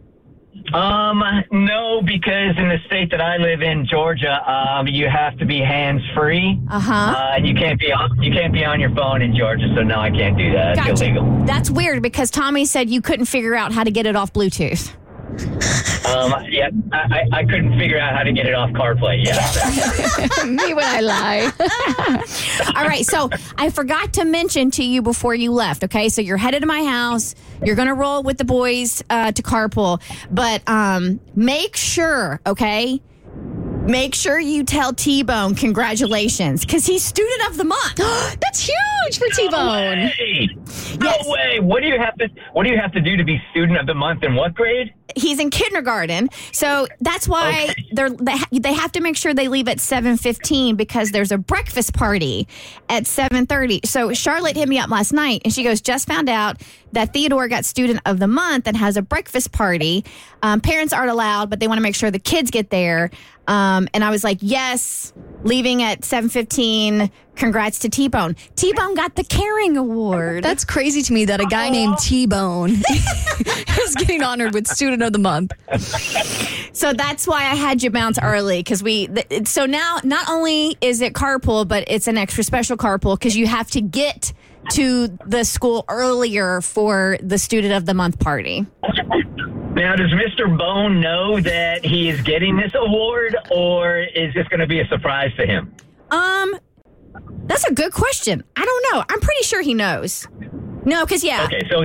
[SPEAKER 20] Um, no, because in the state that I live in, Georgia, um, you have to be hands free.
[SPEAKER 8] Uh-huh.
[SPEAKER 20] Uh, and you can't be on you can't be on your phone in Georgia, so no, I can't do that. It's
[SPEAKER 8] Gotcha.
[SPEAKER 20] illegal.
[SPEAKER 8] That's weird because Tommy said you couldn't figure out how to get it off Bluetooth.
[SPEAKER 20] Um, yeah, I, I I couldn't figure out how to get it off CarPlay. Yeah.
[SPEAKER 7] Me when I lie.
[SPEAKER 8] All right, so I forgot to mention to you before you left, okay? So you're headed to my house. You're going to roll with the boys uh, to carpool. But um, make sure, okay, Make sure you tell T-Bone congratulations because he's student of the month. That's huge for T-Bone.
[SPEAKER 20] No way. No
[SPEAKER 8] Yes.
[SPEAKER 20] way. What do you have to What do you have to do to be student of the month in what grade?
[SPEAKER 8] He's in kindergarten, so that's why
[SPEAKER 20] Okay.
[SPEAKER 8] they're they, ha- they have to make sure they leave at seven fifteen because there's a breakfast party at seven thirty. So Charlotte hit me up last night and she goes, just found out that Theodore got student of the month and has a breakfast party. Um, parents aren't allowed, but they want to make sure the kids get there. Um, and I was like, yes, leaving at seven fifteen. Congrats to T-Bone. T-Bone got the Caring Award.
[SPEAKER 7] That's crazy to me that a guy named T-Bone is getting honored with Student of the Month.
[SPEAKER 8] So that's why I had you bounce early because we. Th- so now, not only is it carpool, but it's an extra special carpool because you have to get to the school earlier for the Student of the Month party.
[SPEAKER 20] Now, does Mister Bone know that he is getting this award, or is this going to be a surprise to him?
[SPEAKER 8] Um, that's a good question. I don't know. I'm pretty sure he knows. No, because yeah.
[SPEAKER 20] Okay, so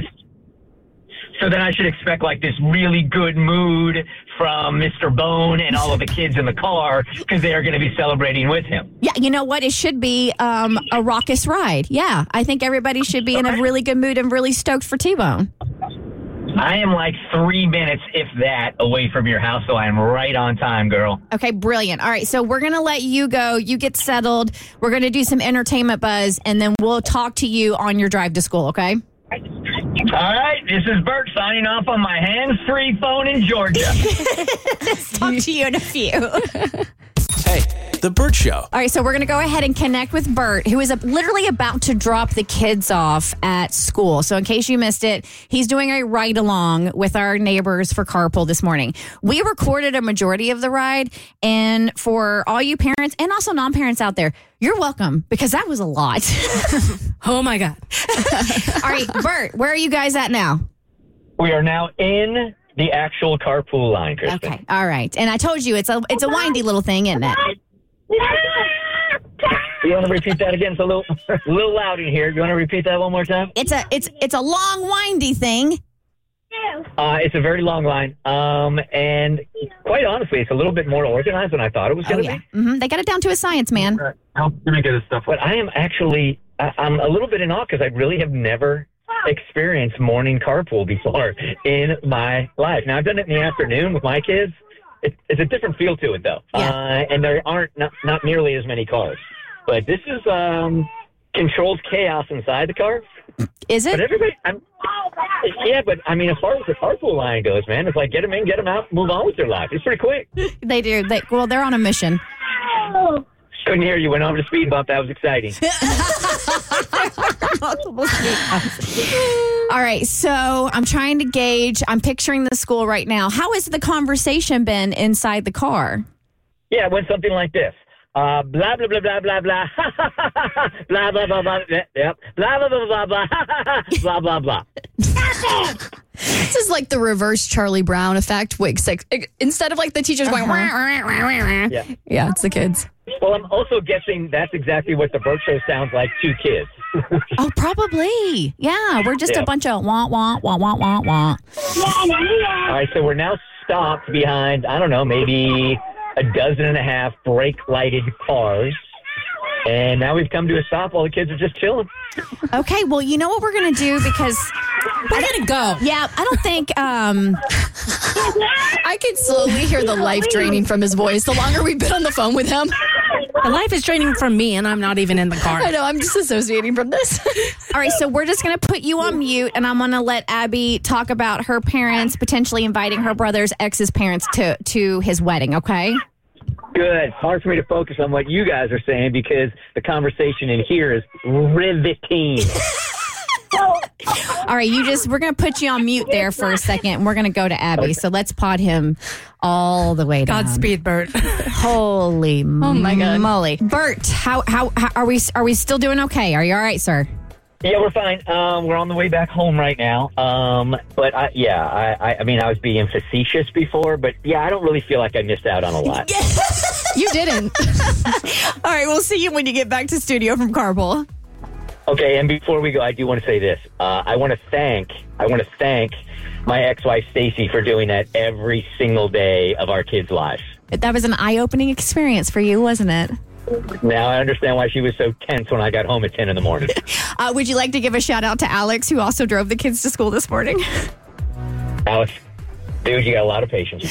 [SPEAKER 20] so then I should expect like this really good mood from Mister Bone and all of the kids in the car because they are going to be celebrating with him.
[SPEAKER 8] Yeah, you know what? It should be um, a raucous ride. Yeah, I think everybody should be in a really good mood and really stoked for T-Bone.
[SPEAKER 20] I am like three minutes, if that, away from your house, so I am right on time, girl.
[SPEAKER 8] Okay, brilliant. All right, so we're going to let you go. You get settled. We're going to do some entertainment buzz, and then we'll talk to you on your drive to school, okay?
[SPEAKER 20] All right, this is Bert signing off on my hands-free phone in Georgia.
[SPEAKER 8] Talk to you in a few.
[SPEAKER 10] Hey, The Bert Show.
[SPEAKER 8] All right, so we're going to go ahead and connect with Bert, who is a, literally about to drop the kids off at school. So in case you missed it, he's doing a ride-along with our neighbors for carpool this morning. We recorded a majority of the ride, and for all you parents and also non-parents out there, you're welcome, because that was a lot.
[SPEAKER 9] Oh, my God.
[SPEAKER 8] All right, Bert, where are you guys at now?
[SPEAKER 20] We are now in the actual carpool line, Kristen.
[SPEAKER 8] Okay, all right. And I told you, it's a it's a windy little thing, isn't it?
[SPEAKER 20] You want to repeat that again? It's a little, a little loud in here. You want to repeat that one more time?
[SPEAKER 8] It's a it's it's a long, windy thing.
[SPEAKER 20] Uh, it's a very long line, um, and quite honestly, it's a little bit more organized than I thought it was
[SPEAKER 8] Oh,
[SPEAKER 20] going to
[SPEAKER 8] yeah.
[SPEAKER 20] be.
[SPEAKER 8] hmm They got it down to a science, man.
[SPEAKER 20] Help me get this stuff. But I am actually, I, I'm a little bit in awe because I really have never experienced morning carpool before in my life. Now, I've done it in the afternoon with my kids. It, it's a different feel to it, though.
[SPEAKER 8] Yeah.
[SPEAKER 20] Uh, and there aren't not, not nearly as many cars. But this is um, controlled chaos inside the car.
[SPEAKER 8] Is it?
[SPEAKER 20] But everybody, I'm, yeah, but I mean, as far as the carpool line goes, man, it's like get them in, get them out, move on with their life. It's pretty quick.
[SPEAKER 8] They do. They, well, they're on a mission.
[SPEAKER 20] Couldn't hear you. Went over the speed bump. That was exciting.
[SPEAKER 8] All right, so I'm trying to gauge. I'm picturing the school right now. How has the conversation been inside the car?
[SPEAKER 20] Yeah, it went something like this. Uh, blah, blah, blah, blah, blah, blah. blah, blah, blah, blah. Yep. Blah, blah, blah, blah, blah. blah, blah, blah.
[SPEAKER 7] This is like the reverse Charlie Brown effect. Wait, six. Instead of like the teachers going,
[SPEAKER 20] Yeah.
[SPEAKER 7] yeah, it's the kids.
[SPEAKER 20] Well, I'm also guessing that's exactly what the Bert Show sounds like to kids.
[SPEAKER 8] Oh, probably. Yeah, we're just
[SPEAKER 20] Yeah.
[SPEAKER 8] a bunch of wah, wah, wah, wah, wah, wah.
[SPEAKER 20] All right, so we're now stopped behind, I don't know, maybe a dozen and a half brake-lighted cars. And now we've come to a stop while the kids are just chilling.
[SPEAKER 8] Okay, well, you know what we're going to do because
[SPEAKER 9] We're going to go.
[SPEAKER 8] Yeah, I don't think. Um,
[SPEAKER 7] I can slowly hear the life draining from his voice the longer we've been on the phone with him.
[SPEAKER 9] The life is draining from me, and I'm not even in the car.
[SPEAKER 7] I know, I'm disassociating from this.
[SPEAKER 8] all right, so we're just going to put you on mute, and I'm going to let Abby talk about her parents potentially inviting her brother's ex's parents to, to his wedding, okay?
[SPEAKER 20] Good. It's hard for me to focus on what you guys are saying because the conversation in here is riveting.
[SPEAKER 8] All right, you just, we're going to put you on mute there for a second, and we're going to go to Abby. So let's pod him all the way down.
[SPEAKER 9] Godspeed, Bert.
[SPEAKER 8] Holy
[SPEAKER 7] Oh, my God.
[SPEAKER 8] moly. Bert, how, how, how are we, are we still doing okay? Are you all right, sir?
[SPEAKER 20] Yeah, we're fine. Um, we're on the way back home right now. Um, but I, yeah, I, I, I mean, I was being facetious before, but yeah, I don't really feel like I missed out on a lot.
[SPEAKER 7] You didn't.
[SPEAKER 8] All right, we'll see you when you get back to studio from Carpool.
[SPEAKER 20] Okay, and before we go, I do want to say this. Uh, I want to thank, I want to thank my ex-wife Stacy for doing that every single day of our kids' lives.
[SPEAKER 8] That was an eye-opening experience for you, wasn't it?
[SPEAKER 20] Now I understand why she was so tense when I got home at ten in the morning.
[SPEAKER 8] Uh, would you like to give a shout out to Alex, who also drove the kids to school this morning?
[SPEAKER 20] Alex, dude, you got a lot of patience.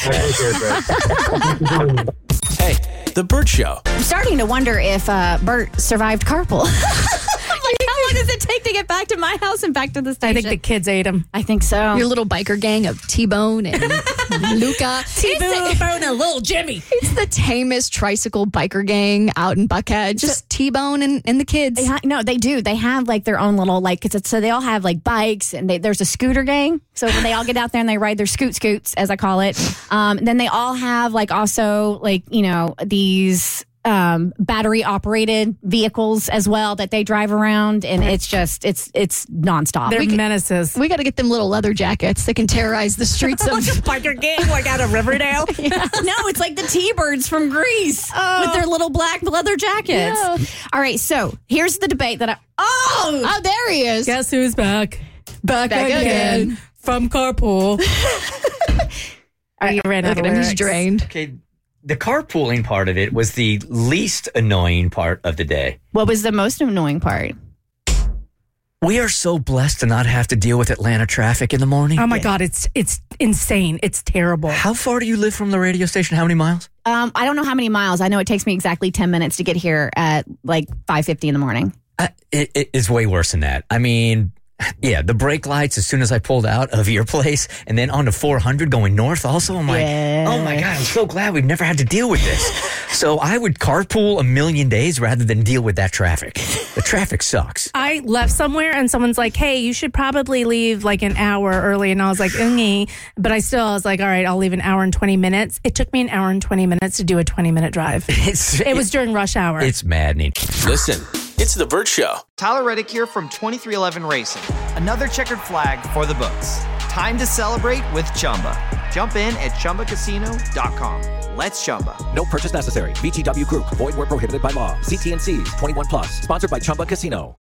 [SPEAKER 10] Hey, The Bert Show.
[SPEAKER 8] I'm starting to wonder if uh, Bert survived carpool. Like, how long does it take to get back to my house and back to the station?
[SPEAKER 9] I think the kids ate him.
[SPEAKER 8] I think so.
[SPEAKER 7] Your little biker gang of T-Bone and Luca.
[SPEAKER 9] T-Bone and little Jimmy.
[SPEAKER 7] It's the tamest tricycle biker gang out in Buckhead. Just T-Bone and, and the kids.
[SPEAKER 8] They ha- no, they do. They have like their own little like. It's, so they all have like bikes, and they, there's a scooter gang. So when they all get out there and they ride their scoot scoots, as I call it. Um, then they all have like also like you know these. Um, battery operated vehicles as well that they drive around, and it's just it's it's nonstop.
[SPEAKER 9] They're
[SPEAKER 7] we can,
[SPEAKER 9] menaces.
[SPEAKER 7] We got to get them little leather jackets that can terrorize the streets of
[SPEAKER 9] biker gang like out of Riverdale.
[SPEAKER 8] Yeah. No, it's like the T-Birds from Grease oh. with their little black leather jackets. Yeah. All right, so here's the debate that I oh
[SPEAKER 7] oh there he is.
[SPEAKER 9] Guess who's back? Back, back again. again from carpool. Are you ready?
[SPEAKER 7] Look at him, he's drained.
[SPEAKER 2] Okay. The carpooling part of it was the least annoying part of the day.
[SPEAKER 8] What was the most annoying part?
[SPEAKER 2] We are so blessed to not have to deal with Atlanta traffic in the morning.
[SPEAKER 9] Oh my God, it's it's insane. It's terrible.
[SPEAKER 2] How far do you live from the radio station? How many miles?
[SPEAKER 8] Um, I don't know how many miles. I know it takes me exactly ten minutes to get here at like five fifty in the morning.
[SPEAKER 2] Uh, it, it is way worse than that. I mean... Yeah, the brake lights as soon as I pulled out of your place, and then on to four hundred going north also. I'm like,
[SPEAKER 8] yeah.
[SPEAKER 2] Oh my God, I'm so glad we've never had to deal with this. So I would carpool a million days rather than deal with that traffic. The traffic sucks.
[SPEAKER 9] I left somewhere and someone's like, hey, you should probably leave like an hour early. And I was like, mm-hmm. But I still I was like, all right, I'll leave an hour and twenty minutes. It took me an hour and twenty minutes to do a twenty minute drive.
[SPEAKER 2] It's,
[SPEAKER 9] it was during rush hour.
[SPEAKER 2] It's maddening.
[SPEAKER 10] Listen, it's The Bert Show.
[SPEAKER 21] Tyler Reddick here from twenty-three eleven Racing. Another checkered flag for the books. Time to celebrate with Chumba. Jump in at Chumba Casino dot com. Let's Chumba.
[SPEAKER 13] No purchase necessary. V G W Group. Void where prohibited by law. See T N Cs. twenty-one plus. Sponsored by Chumba Casino.